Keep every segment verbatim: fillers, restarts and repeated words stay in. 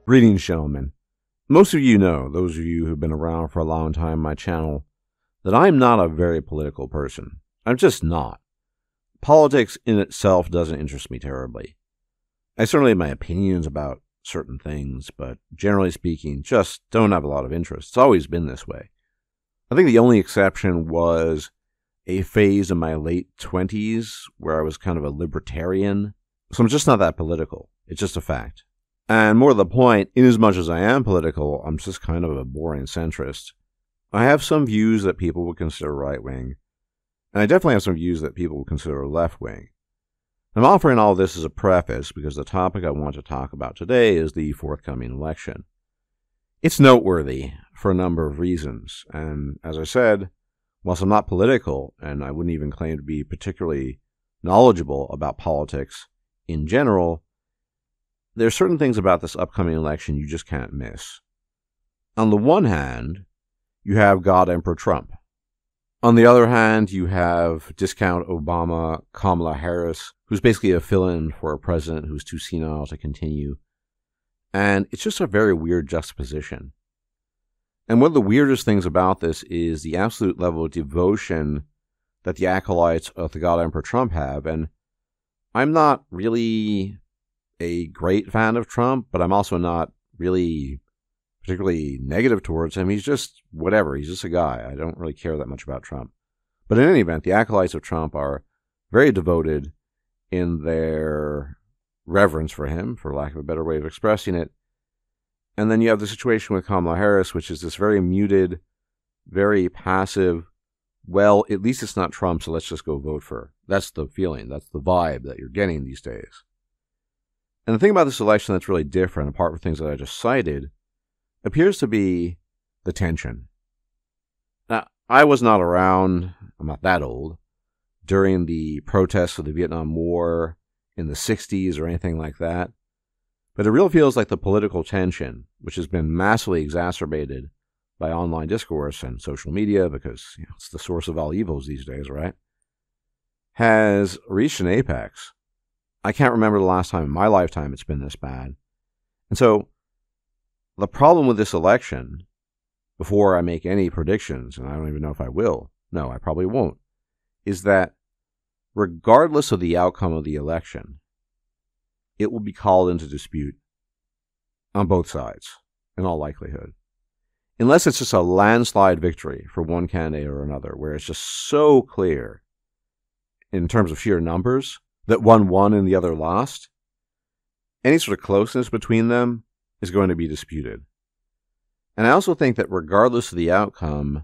Greetings, gentlemen. Most of you know, those of you who've been around for a long time on my channel, that I'm not a very political person. I'm just not. Politics in itself doesn't interest me terribly. I certainly have my opinions about certain things, but generally speaking, just don't have a lot of interest. It's always been this way. I think the only exception was a phase in my late twenties where I was kind of a libertarian. So I'm just not that political. It's just a fact. And more to the point, inasmuch as I am political, I'm just kind of a boring centrist. I have some views that people would consider right-wing, and I definitely have some views that people would consider left-wing. I'm offering all this as a preface because the topic I want to talk about today is the forthcoming election. It's noteworthy for a number of reasons, and as I said, whilst I'm not political, and I wouldn't even claim to be particularly knowledgeable about politics in general, there are certain things about this upcoming election you just can't miss. On the one hand, you have God Emperor Trump. On the other hand, you have discount Obama Kamala Harris, who's basically a fill-in for a president who's too senile to continue. And it's just a very weird juxtaposition. And one of the weirdest things about this is the absolute level of devotion that the acolytes of the God Emperor Trump have. And I'm not really a great fan of Trump, but I'm also not really particularly negative towards him. He's just whatever. He's just a guy. I don't really care that much about Trump. But in any event, the acolytes of Trump are very devoted in their reverence for him, for lack of a better way of expressing it. And then you have the situation with Kamala Harris, which is this very muted, very passive, well, at least it's not Trump, so let's just go vote for her. That's the feeling. That's the vibe that you're getting these days. And the thing about this election that's really different, apart from things that I just cited, appears to be the tension. Now, I was not around, I'm not that old, during the protests of the Vietnam War in the sixties or anything like that. But it really feels like the political tension, which has been massively exacerbated by online discourse and social media, because you know, it's the source of all evils these days, right? Has reached an apex. I can't remember the last time in my lifetime it's been this bad. And so the problem with this election, before I make any predictions, and I don't even know if I will, no, I probably won't, is that regardless of the outcome of the election, it will be called into dispute on both sides, in all likelihood. Unless it's just a landslide victory for one candidate or another, where it's just so clear in terms of sheer numbers that one won and the other lost, any sort of closeness between them is going to be disputed. And I also think that regardless of the outcome,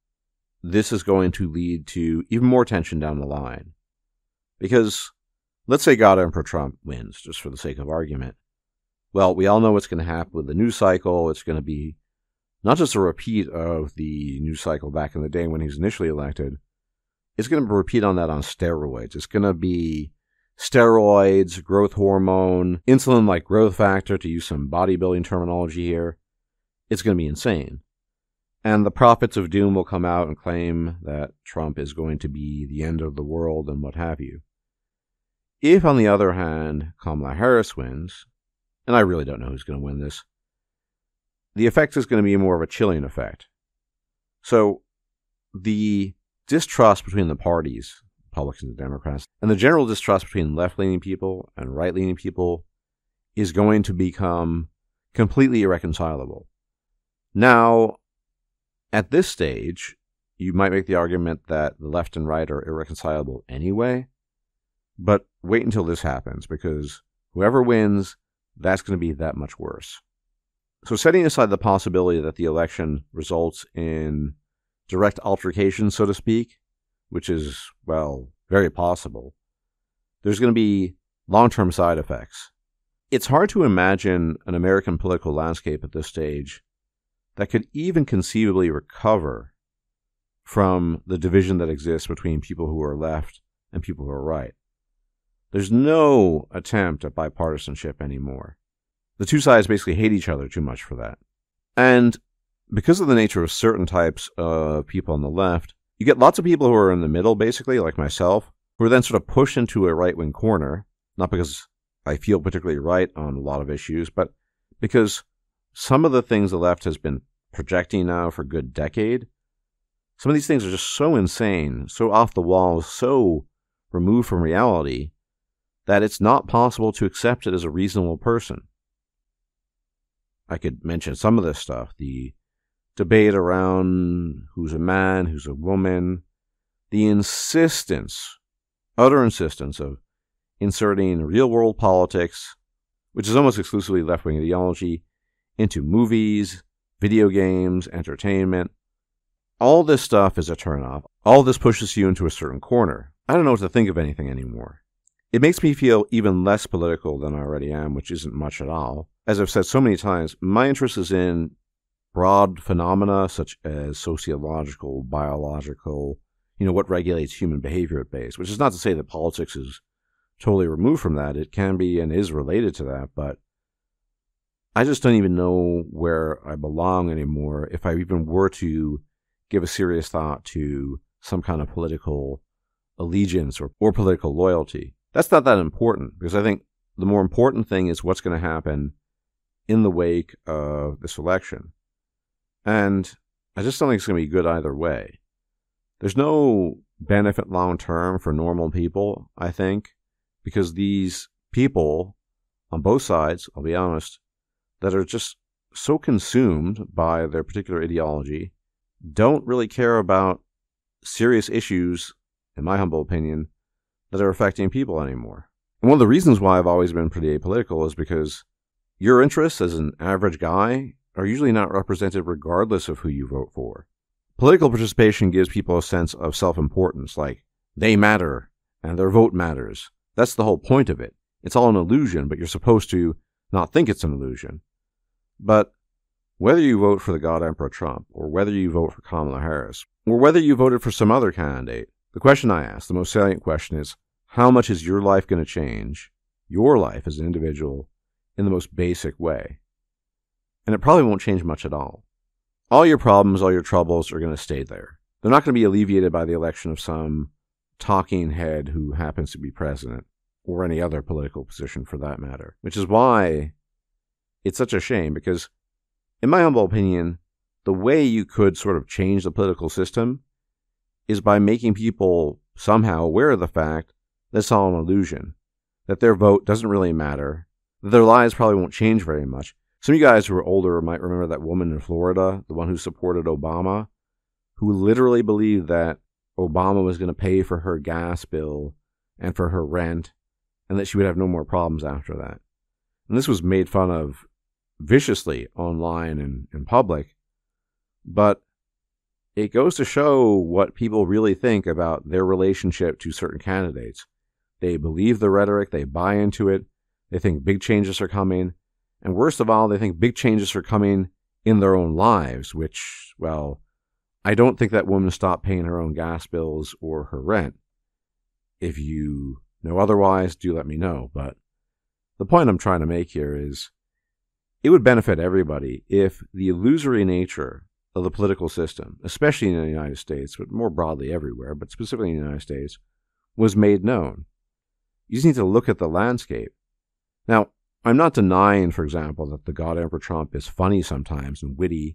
this is going to lead to even more tension down the line. Because let's say God Emperor Trump wins, just for the sake of argument. Well, we all know what's going to happen with the news cycle. It's going to be not just a repeat of the news cycle back in the day when he was initially elected. It's going to repeat on that on steroids. It's going to be steroids, growth hormone, insulin-like growth factor, to use some bodybuilding terminology here. It's going to be insane. And the prophets of doom will come out and claim that Trump is going to be the end of the world and what have you. If, on the other hand, Kamala Harris wins, and I really don't know who's going to win this, the effect is going to be more of a chilling effect. So the distrust between the parties, Republicans and Democrats, and the general distrust between left-leaning people and right-leaning people is going to become completely irreconcilable. Now, at this stage, you might make the argument that the left and right are irreconcilable anyway, but wait until this happens, because whoever wins, that's going to be that much worse. So setting aside the possibility that the election results in direct altercation, so to speak, which is, well, very possible, there's going to be long-term side effects. It's hard to imagine an American political landscape at this stage that could even conceivably recover from the division that exists between people who are left and people who are right. There's no attempt at bipartisanship anymore. The two sides basically hate each other too much for that. And because of the nature of certain types of people on the left, you get lots of people who are in the middle, basically, like myself, who are then sort of pushed into a right-wing corner, not because I feel particularly right on a lot of issues, but Because some of the things the left has been projecting now for a good decade, some of these things are just so insane, so off the wall, so removed from reality, that it's not possible to accept it as a reasonable person. I could mention some of this stuff, the debate around who's a man, who's a woman, the insistence, utter insistence of inserting real-world politics, which is almost exclusively left-wing ideology, into movies, video games, entertainment. All this stuff is a turnoff. All this pushes you into a certain corner. I don't know what to think of anything anymore. It makes me feel even less political than I already am, which isn't much at all. As I've said so many times, my interest is in broad phenomena such as sociological, biological, you know, what regulates human behavior at base, which is not to say that politics is totally removed from that. It can be and is related to that, but I just don't even know where I belong anymore if I even were to give a serious thought to some kind of political allegiance or, or political loyalty. That's not that important, because I think the more important thing is what's going to happen in the wake of this election. And I just don't think it's going to be good either way. There's no benefit long-term for normal people, I think, because these people on both sides, I'll be honest, that are just so consumed by their particular ideology, don't really care about serious issues, in my humble opinion, that are affecting people anymore. And one of the reasons why I've always been pretty apolitical is because your interests as an average guy are usually not represented regardless of who you vote for. Political participation gives people a sense of self-importance, like they matter and their vote matters. That's the whole point of it. It's all an illusion, but you're supposed to not think it's an illusion. But whether you vote for the God Emperor Trump, or whether you vote for Kamala Harris, or whether you voted for some other candidate, the question I ask, the most salient question is, how much is your life going to change, your life as an individual, in the most basic way? And it probably won't change much at all. All your problems, all your troubles are going to stay there. They're not going to be alleviated by the election of some talking head who happens to be president, or any other political position for that matter. Which is why it's such a shame, because in my humble opinion, the way you could sort of change the political system is by making people somehow aware of the fact that it's all an illusion, that their vote doesn't really matter, that their lives probably won't change very much. Some of you guys who are older might remember that woman in Florida, the one who supported Obama, who literally believed that Obama was going to pay for her gas bill and for her rent, and that she would have no more problems after that. And this was made fun of viciously online and in public, but it goes to show what people really think about their relationship to certain candidates. They believe the rhetoric, they buy into it, they think big changes are coming, and worst of all, they think big changes are coming in their own lives, which, well, I don't think that woman stopped paying her own gas bills or her rent. If you know otherwise, do let me know. But the point I'm trying to make here is it would benefit everybody if the illusory nature of the political system, especially in the United States, but more broadly everywhere, but specifically in the United States, was made known. You just need to look at the landscape. Now, I'm not denying, for example, that the God Emperor Trump is funny sometimes and witty,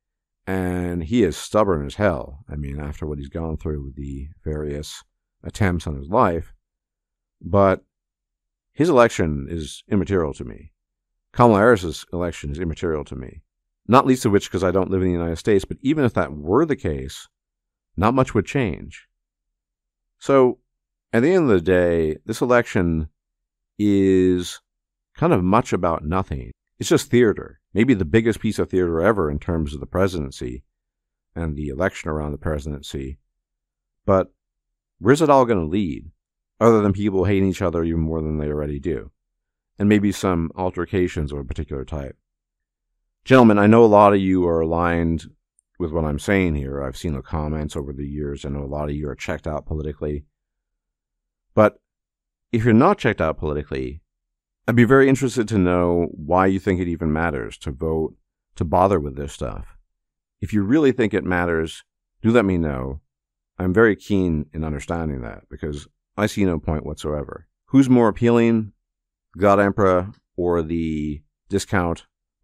and he is stubborn as hell. I mean, after what he's gone through with the various attempts on his life. But his election is immaterial to me. Kamala Harris's election is immaterial to me. Not least of which because I don't live in the United States, but even if that were the case, not much would change. So, at the end of the day, this election is kind of much about nothing. It's just theater. Maybe the biggest piece of theater ever in terms of the presidency and the election around the presidency. But where's it all going to lead, other than people hating each other even more than they already do? And maybe some altercations of a particular type. Gentlemen, I know a lot of you are aligned with what I'm saying here. I've seen the comments over the years. I know a lot of you are checked out politically. But if you're not checked out politically, I'd be very interested to know why you think it even matters to vote, to bother with this stuff. If you really think it matters, do let me know. I'm very keen in understanding that, because I see no point whatsoever. Who's more appealing, God Emperor or the discount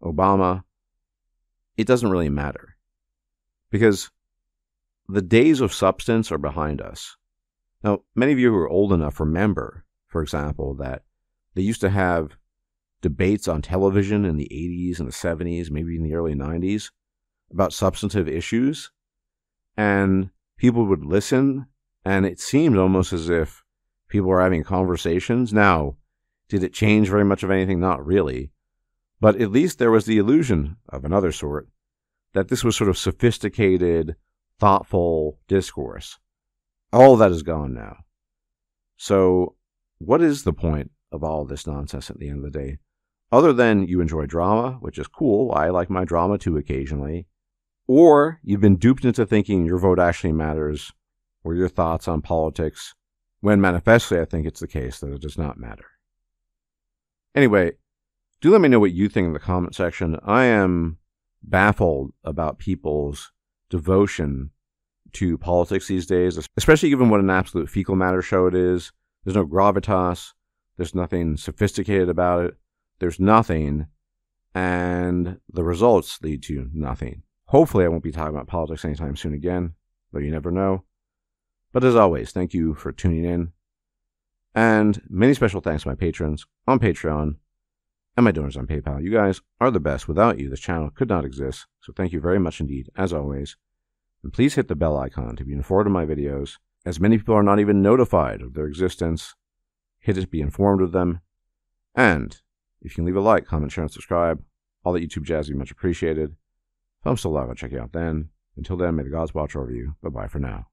Obama, it doesn't really matter. Because the days of substance are behind us. Now, many of you who are old enough remember, for example, that they used to have debates on television in the eighties and the seventies, maybe in the early nineties, about substantive issues. And people would listen, and it seemed almost as if people were having conversations. Now, did it change very much of anything? Not really. But at least there was the illusion of another sort that this was sort of sophisticated, thoughtful discourse. All of that is gone now. So what is the point of all this nonsense at the end of the day? Other than you enjoy drama, which is cool. I like my drama too occasionally. Or you've been duped into thinking your vote actually matters, or your thoughts on politics, when manifestly I think it's the case that it does not matter. Anyway, do let me know what you think in the comment section. I am baffled about people's devotion to politics these days, especially given what an absolute fecal matter show it is. There's no gravitas. There's nothing sophisticated about it. There's nothing, and the results lead to nothing. Hopefully I won't be talking about politics anytime soon again, though you never know. But as always, thank you for tuning in. And many special thanks to my patrons on Patreon and my donors on PayPal. You guys are the best. Without you, this channel could not exist. So thank you very much indeed, as always. And please hit the bell icon to be informed of my videos, as many people are not even notified of their existence. Hit it to be informed of them. And if you can leave a like, comment, share, and subscribe, all that YouTube jazz would be much appreciated. If I'm still alive, I'll check you out then. Until then, may the gods watch over you. Bye-bye for now.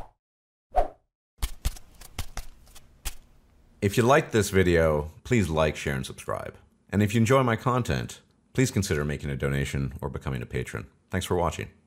If you liked this video, please like, share, and subscribe. And if you enjoy my content, please consider making a donation or becoming a patron. Thanks for watching.